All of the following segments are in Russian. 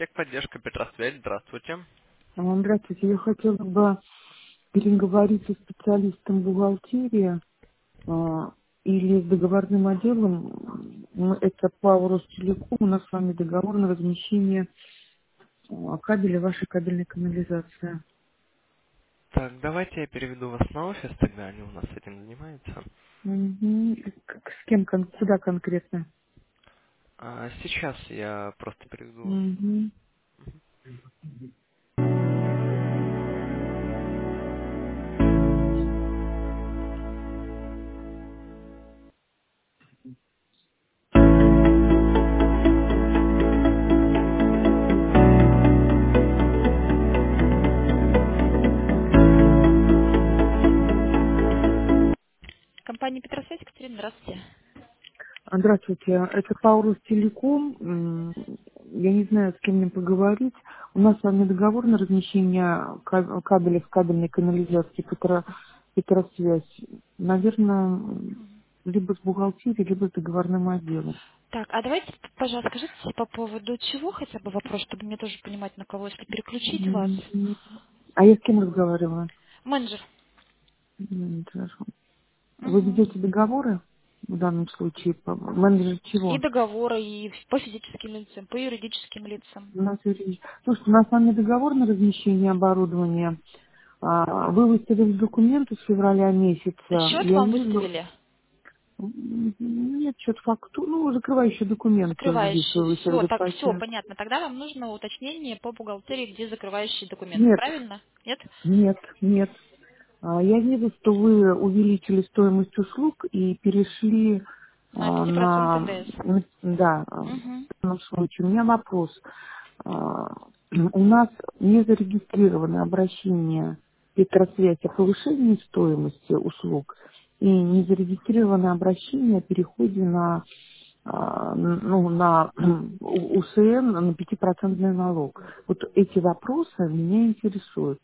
Техподдержка Петросвязь, здравствуйте. Здравствуйте. Я хотела бы переговорить со специалистом бухгалтерии или с договорным отделом. Это ПАО Ростелеком. У нас с вами договор на размещение кабеля вашей кабельной канализации. Так, давайте я переведу вас на офис, тогда они у нас этим занимаются. Мгм. С кем, куда конкретно? Сейчас я просто переведу вас. Мгм. Компания Петросвязь, Екатерина, здравствуйте. Здравствуйте. Это ПАО Ростелеком. Я не знаю, с кем мне поговорить. У нас с вами договор на размещение кабеля в кабельной канализации Петросвязь. Наверное, либо с бухгалтерией, либо с договорным отделом. Так, а давайте, пожалуйста, скажите по поводу чего хотя бы вопрос, чтобы мне тоже понимать, на кого, если переключить вас. Мгм. А я с кем разговаривала? Менеджер. Хорошо. Вы Мгм. ведете договоры в данном случае? Менеджер И чего? договоры, и по физическим лицам, по юридическим лицам. У нас Слушайте, у нас с вами договор на размещение оборудования. Вы выставили документы с февраля месяца. Счет Я вам вижу, выставили? нет, что-то факту, закрывающий документ здесь Закрывающий. вы Все, выставили. так, все, понятно. Тогда вам нужно уточнение по бухгалтерии, где закрывающие документы, Нет, правильно? Нет? нет, нет. Я вижу, что вы увеличили стоимость услуг и перешли На 5% на, НДС. да, Угу. в данном случае. У меня вопрос. У нас не зарегистрировано обращение Петросвязь о повышении стоимости услуг и не зарегистрировано обращение о переходе на, на УСН, на 5% налог. Вот эти вопросы меня интересуют.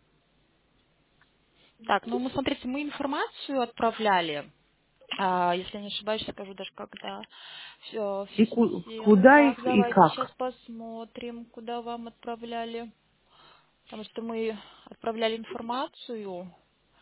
Так, ну мы, смотрите, мы информацию отправляли. Если не ошибаюсь, скажу даже когда. Все, И всем. куда Так, их и давайте сейчас как? посмотрим, куда вам отправляли. Потому что мы отправляли информацию.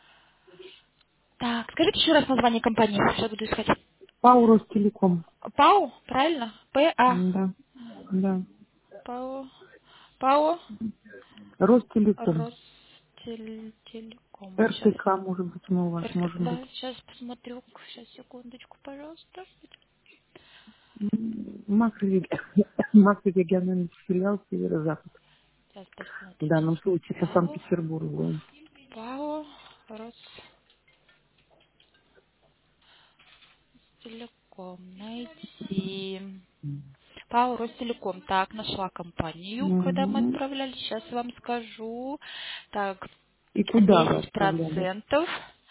Так, скажите еще раз название компании. Сейчас буду искать. ПАО Ростелеком. ПАО, правильно? ПА. Да, да. ПАО. ПАО. Ростелеком. Ростелеком. Сейчас. РТК, может быть, мы у вас, может быть. Да, сейчас посмотрю. Сейчас, секундочку, пожалуйста. Макрорегиональный филиал Северо-Запад. Сейчас В посмотрим. данном Сейчас. случае по ПАО. Санкт-Петербургу. ПАО. Ростелеком. Найти. ПАО Ростелеком. Так, нашла компанию, когда мы Мгм. отправляли. Сейчас вам скажу. Так, И куда вы десять отправляли? процентов.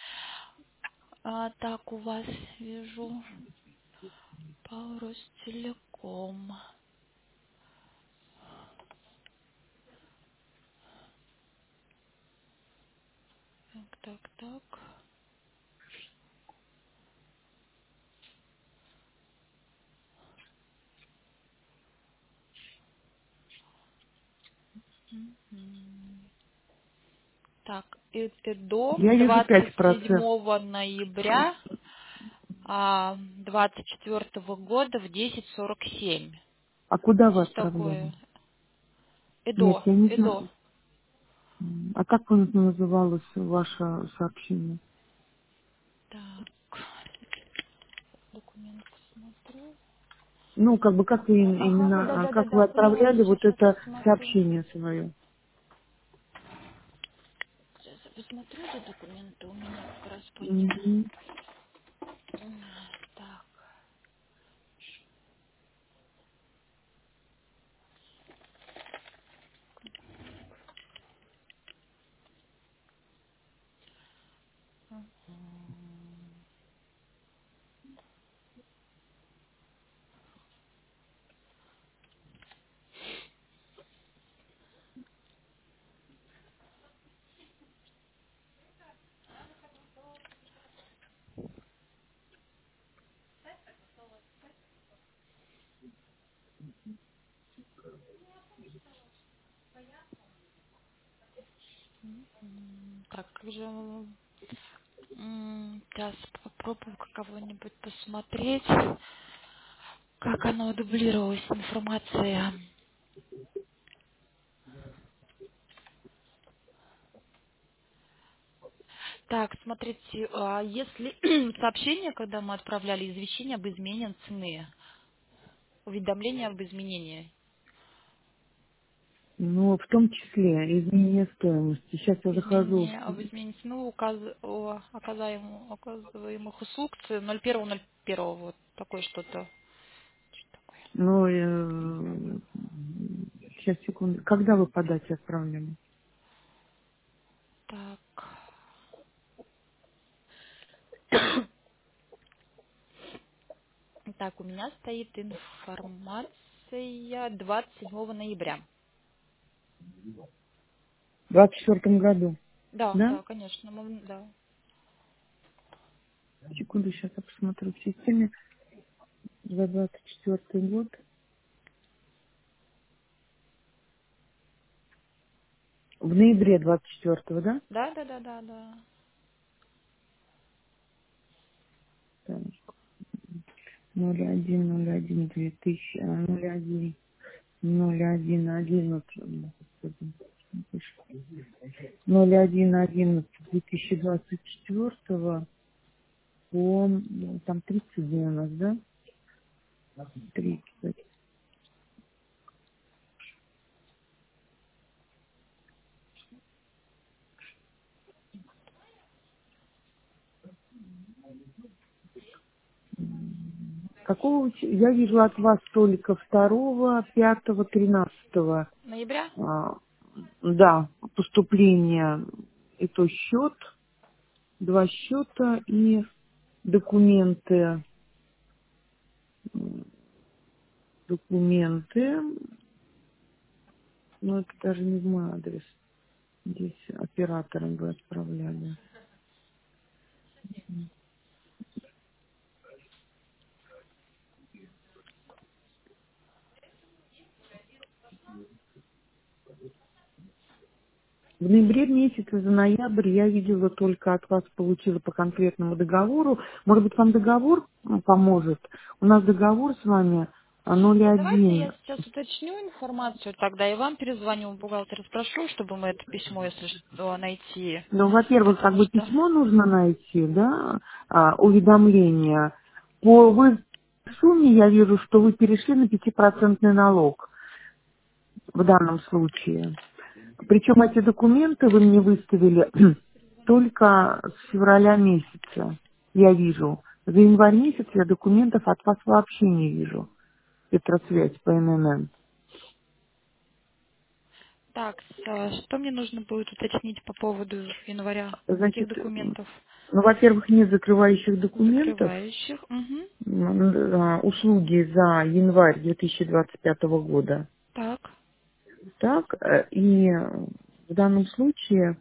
Так, у вас вижу. ПАО Ростелеком. Так, так, так. Мгм. Так, и до Я вижу 5%. 27 ноября 24 года в 10:47. А куда вы Есть отправляли? такое? Нет, Эдо, я не Эдо. знаю. А как вы называлось ваше сообщение? Так, документ посмотрю. Ну, как бы, как вы Ага, да, да, именно, да, да, как вы да, поняла. отправляли Сейчас вот я это посмотрю. сообщение свое? Сейчас я посмотрю, где документы у меня как раз были. Мгм. Так, Так, как же... Сейчас попробую кого-нибудь посмотреть, как оно дублировалась информация. Так, смотрите, если сообщение, когда мы отправляли извещение об изменении цены, уведомление об изменении, Ну, в том числе изменение стоимости. Сейчас я захожу. изменение об изменении цены о оказываемых услуг 01.01, вот такое что-то. Что такое? Ну, сейчас, секунду. Когда вы подачи отправляли? Так. Так, у меня стоит информация 27 ноября. В 24 году. Да, Да? да, конечно, да. Секунду, сейчас я посмотрю в системе. За 24 год. В ноябре 24-го, да? Да, да, да, да, да. Так, 01 2000, 01 01 11, 01 2024 по, там 30 дней у нас, да? 30. Я вижу от вас только 2, 5, 13, Ноября? да, поступление, и то счет, 2 счета и документы, документы, ну это даже не в мой адрес, здесь оператором вы отправляли. В ноябре месяце за ноябрь я видела только от вас, получила по конкретному договору. Может быть, вам договор поможет? У нас договор с вами Ну, давайте я 01. сейчас уточню информацию тогда и вам перезвоню в бухгалтера, спрошу, чтобы мы это письмо, если что, найти. Ну, во-первых, как Потому бы что... письмо нужно найти, да, уведомление. По сумме я вижу, что вы перешли на 5% налог в данном случае. Причем эти документы вы мне выставили только с февраля месяца, я вижу. За январь месяц я документов от вас вообще не вижу. Петросвязь по ННН. Так, что мне нужно будет уточнить по поводу января? Каких Значит, документов? ну, во-первых, нет закрывающих документов. Закрывающих. Угу. Услуги за январь 2025 года. Так. Так, и в данном случае,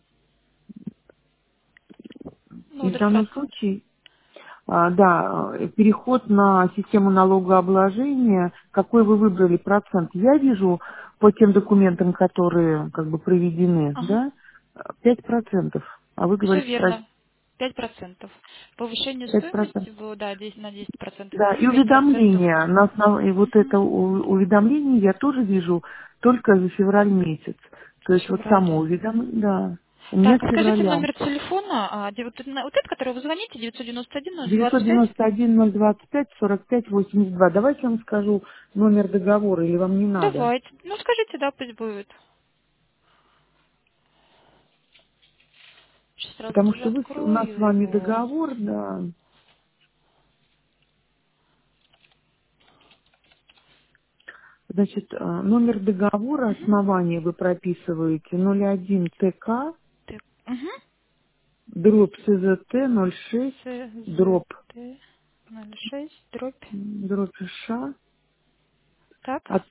Ну, и вот в этот данном процент. случае, да, переход на систему налогообложения, какой вы выбрали процент, я вижу по тем документам, которые как бы проведены, Ага. да, 5%, а вы Все говорите верно. 5%. Повышение 5%. стоимости было, да, 10 на 10%, Да, плюс и 5%. уведомления, и вот это уведомление я тоже вижу только за февраль месяц. То есть вот Февраль. само уведомление, да, у меня Так, с а скажите февраля. номер телефона, вот этот, который вы звоните, 991-025. 991-025-45-82. Давайте я вам скажу номер договора, или вам не надо. Давайте. Ну, скажите, да, пусть будет. Сейчас сразу Потому же что у нас с открою вами его. договор, да. Значит, номер договора Угу. основания вы прописываете 01 ТК, Так. Угу. дробь СЗТ 06, дробь, СЗТ 06, дробь. дробь ША Так. от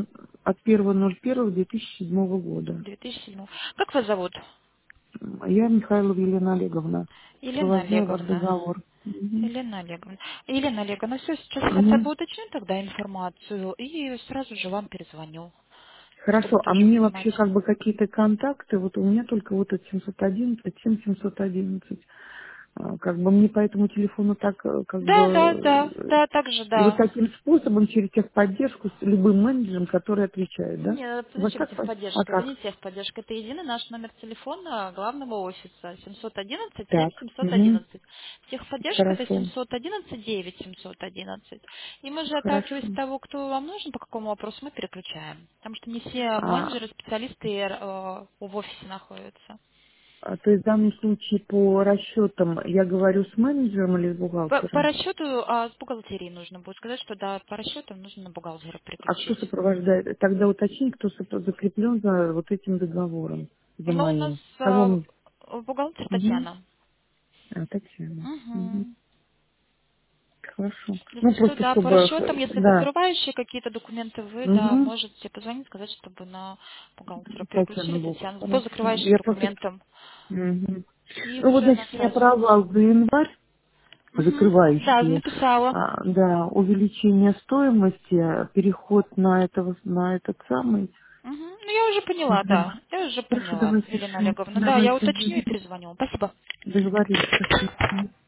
1.01.2007 года. 2007. Как вас зовут? Я Михайлова Елена Олеговна. Елена Провожаю ваш Олеговна. договор. Мгм. Елена Олеговна. Елена Олеговна, все, сейчас я хотя Мгм. бы уточню тогда информацию и сразу же вам перезвоню. Хорошо, чтобы а тоже мне понимать. вообще как бы какие-то контакты, вот у меня только вот этот 711, 7711. Как бы мне по этому телефону так, как Да, да, бы, да, да, также и вот да. таким способом через техподдержку с любым менеджером, который отвечает, да? Нет, У вас зачем так? А техподдержка? Это не как? техподдержка, это единый наш номер телефона главного офиса Так, 711-711. Техподдержка это хорошо, 711-9-711. И мы же, отталкиваясь хорошо. от того, кто вам нужен, по какому вопросу, мы переключаем. Потому что не все А, менеджеры, специалисты в офисе находятся. то есть в данном случае по расчетам я говорю с менеджером или с По бухгалтером? расчету с бухгалтерии нужно будет сказать, что да, по расчетам нужно на бухгалтера А кто переключить. сопровождает? Тогда уточнить, кто закреплен за вот этим договором, за Но у нас моим. Кого мы? бухгалтер Мгм. Татьяна. Татьяна. Мгм. Угу. Хорошо. Ну, Если что, просто да, по чтобы, расчетам, если да. закрывающие какие-то документы, вы, да, Угу. можете позвонить, сказать, чтобы на бухгалтера Татьяна переключили Бог. Татьяну по Хорошо. закрывающим Я просто... документам. Мгм. И Ну, вот, уже на значит, у меня связи. провал за январь, Угу. Да, закрывающие. написала. Да, увеличение стоимости, переход на этот самый. Угу. Ну, я уже поняла, Мгм. да. Я уже Хорошо, поняла, давайте Елена решим. Олеговна. Да, я Давайте. уточню и Мгм. перезвоню. Спасибо. Договорились. Спасибо. Мгм.